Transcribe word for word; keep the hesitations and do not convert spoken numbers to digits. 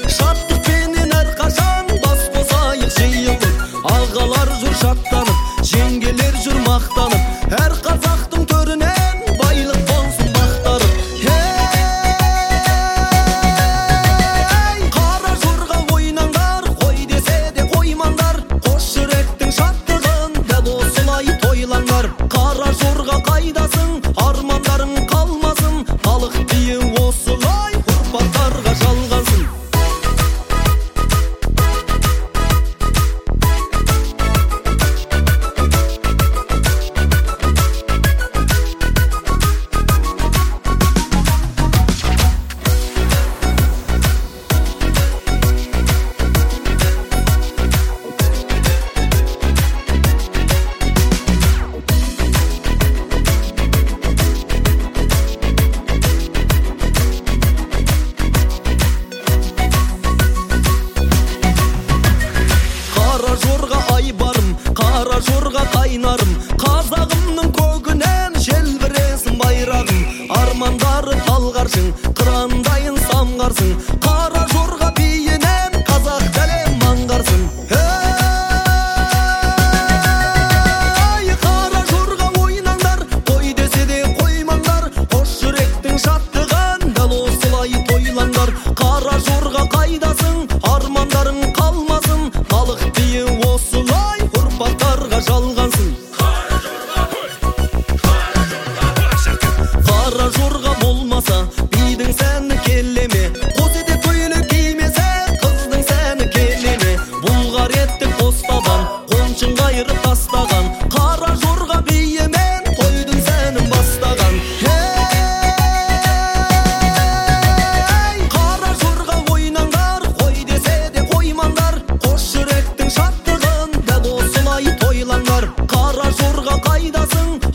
Шаттықпенен әрқашан бас қосайық жиылып, ағалар жүр шаттанып, жеңгелер жүр мақтанып, әр қазақтың төрінен байлық болсын мақтарып. Ей, қара жорға ойнаңдар, қой десе де қоймаңдар, қос жүректің шаттығын дәл осылай тойлаңдар. Қара жорға қайдасың, армандарың қалмасын, халық биі осылай ұрпақтарға жалғасын. Қара жорға айбарым, қара жорға қайнарым, қазағымның көгінен желбіресін байрағым. Армандары талғаршың, қырандайын самғарсың, қара жорға биінен қазақ дәлем маңғарсың. Ей, қара жорға ойнаңдар, қой десе де қоймаңдар, қос жүректің шаттығын дәл осылай тойлаңдар. Қара жорға қайдасың, армандарың қалмасын, халық биі осылай ұрпақтарға жалғансын. Қара жорға болмаса бидің сәні келеме, қос ете көйлек кимесе қыздың сәні келеме. Бұлғар етті қостаған, қоншын қайырып тастаған, қара жорға биімен тойдың сәнін бастаған. Ей, қара жорға ойнаңдар, қой десе де қоймаңдар, қос жүректің шаттығын дәл осылай тойлаңдар. Қара жорға қайдасың,